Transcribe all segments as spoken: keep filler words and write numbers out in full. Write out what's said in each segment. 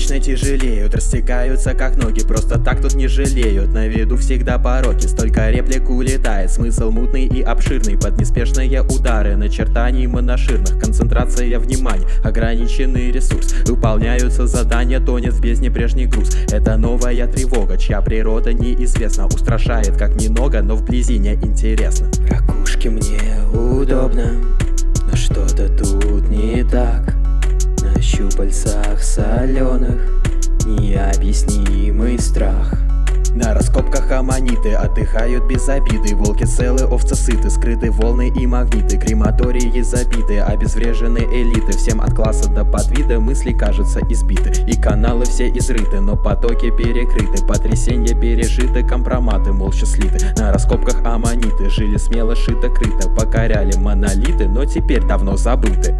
вечно тяжелеют, растекаются как ноги, просто так тут не жалеют. На виду всегда пороки, столько реплик улетает. Смысл мутный и обширный, под неспешные удары начертаний моноширных. Концентрация внимания, ограниченный ресурс. Выполняются задания, тонет в бездне прежний груз. Это новая тревога, чья природа неизвестна. Устрашает как немного, но вблизи не интересно. Ракушки мне удобно, но что-то тут не так. На щупальцах соленых необъяснимый страх. На раскопках аммониты отдыхают без обиды. Волки целы, овцы сыты, скрыты волны и магниты. Крематории забиты, обезврежены элиты. Всем от класса до подвида мысли кажутся избиты. И каналы все изрыты, но потоки перекрыты. Потрясенья пережиты, компроматы молча слиты. На раскопках аммониты жили смело, шито-крыто. Покоряли монолиты, но теперь давно забыты.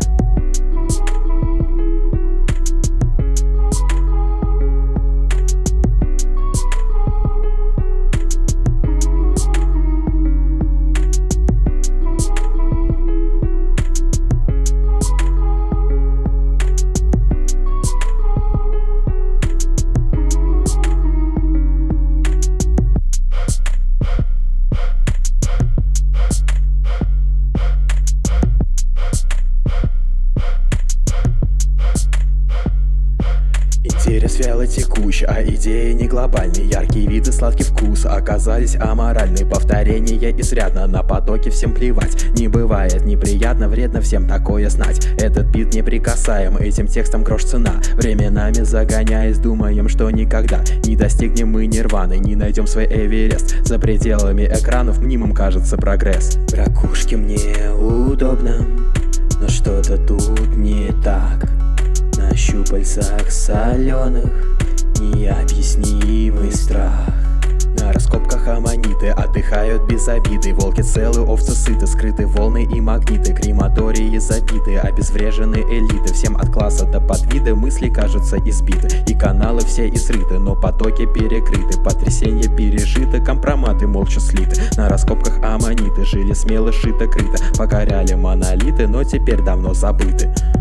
Интерес вяло текущ, а идеи не глобальные. Яркие виды, сладкий вкус оказались аморальны. Повторения изрядно, на потоке всем плевать. Не бывает неприятно, вредно всем такое знать. Этот бит неприкасаем, этим текстом грош цена. Временами загоняясь, думаем, что никогда не достигнем мы нирваны, не найдем свой Эверест. За пределами экранов мнимым кажется прогресс. Ракушки мне удобно, но что-то тут не так. На щупальцах соленых необъяснимый страх. На раскопках аммониты отдыхают без обиды. Волки целы, овцы сыты, скрыты волны и магниты. Крематории забиты, обезврежены элиты. Всем от класса до подвида мысли кажутся избиты. И каналы все изрыты, но потоки перекрыты. Потрясенья пережиты, компроматы молча слиты. На раскопках аммониты жили смело, шито-крыто. Покоряли монолиты, но теперь давно забыты.